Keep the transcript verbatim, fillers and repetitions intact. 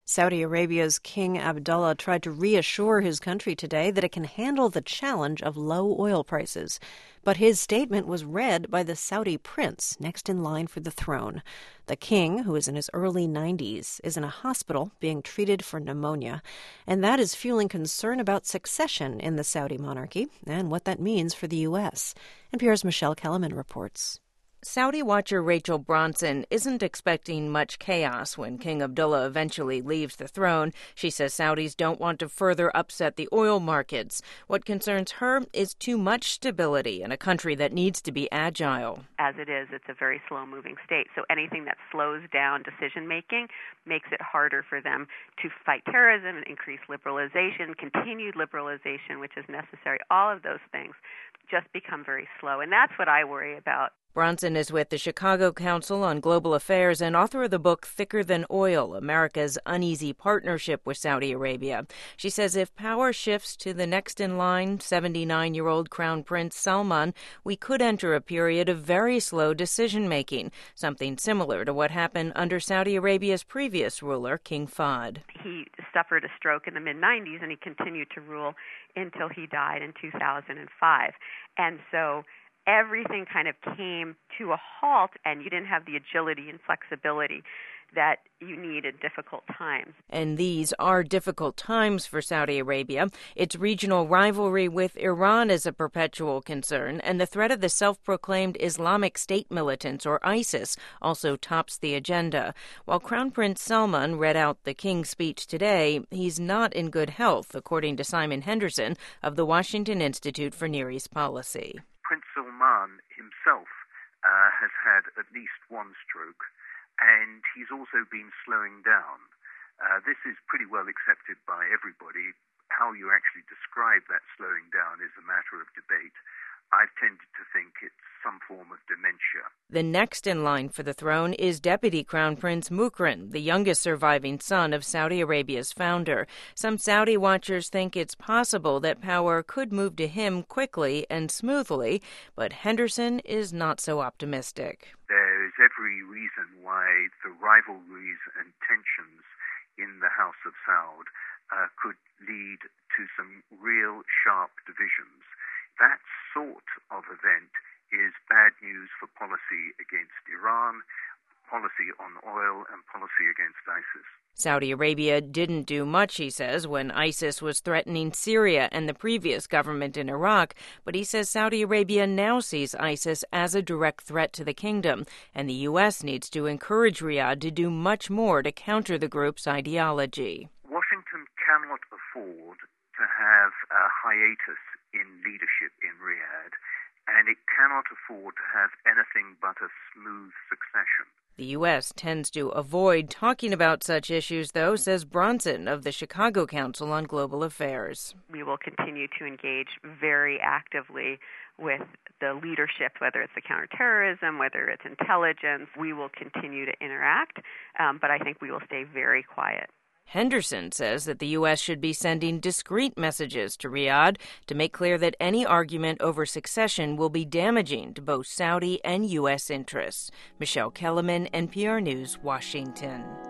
Saudi Arabia's King Abdullah tried to reassure his country today that it can handle the challenge of low oil prices. But his statement was read by the Saudi prince next in line for the throne. The king, who is in his early nineties, is in a hospital being treated for pneumonia, and that is fueling concern about succession in the Saudi monarchy and what that means for the U S. N P R's Michelle Kellerman reports. Saudi watcher Rachel Bronson isn't expecting much chaos when King Abdullah eventually leaves the throne. She says Saudis don't want to further upset the oil markets. What concerns her is too much stability in a country that needs to be agile. As it is, it's a very slow-moving state, so anything that slows down decision-making makes it harder for them to fight terrorism and increase liberalization, continued liberalization, which is necessary. All of those things just become very slow, and that's what I worry about. Bronson is with the Chicago Council on Global Affairs and author of the book Thicker Than Oil, America's Uneasy Partnership with Saudi Arabia. She says if power shifts to the next in line, seventy-nine-year-old Crown Prince Salman, we could enter a period of very slow decision-making, something similar to what happened under Saudi Arabia's previous ruler, King Fahd. He suffered a stroke in the mid nineties, and he continued to rule until he died in two thousand five. And so everything kind of came to a halt, and you didn't have the agility and flexibility that you need at difficult times. And these are difficult times for Saudi Arabia. Its regional rivalry with Iran is a perpetual concern, and the threat of the self-proclaimed Islamic State militants, or ISIS, also tops the agenda. While Crown Prince Salman read out the King's speech today, he's not in good health, according to Simon Henderson of the Washington Institute for Near East Policy. Prince Salman himself uh, has had at least one stroke, and he's also been slowing down. Uh, this is pretty well accepted by everybody. How you actually describe that slowing down is a matter of debate. I've tended to think it's some form of dementia. The next in line for the throne is Deputy Crown Prince Mukran, the youngest surviving son of Saudi Arabia's founder. Some Saudi watchers think it's possible that power could move to him quickly and smoothly, but Henderson is not so optimistic. There is every reason why the rivalries and tensions in the House of Saud uh, could lead to some real sharp divisions. That sort of event is bad news for policy against Iran, policy on oil, and policy against ISIS. Saudi Arabia didn't do much, he says, when ISIS was threatening Syria and the previous government in Iraq, but he says Saudi Arabia now sees ISIS as a direct threat to the kingdom, and the U S needs to encourage Riyadh to do much more to counter the group's ideology. Washington cannot afford to have a hiatus in leadership in Riyadh, and it cannot afford to have anything but a smooth succession. The U S tends to avoid talking about such issues, though, says Bronson of the Chicago Council on Global Affairs. We will continue to engage very actively with the leadership, whether it's the counterterrorism, whether it's intelligence. We will continue to interact, um, but I think we will stay very quiet. Henderson says that the U S should be sending discreet messages to Riyadh to make clear that any argument over succession will be damaging to both Saudi and U S interests. Michelle Kellerman, N P R News, Washington.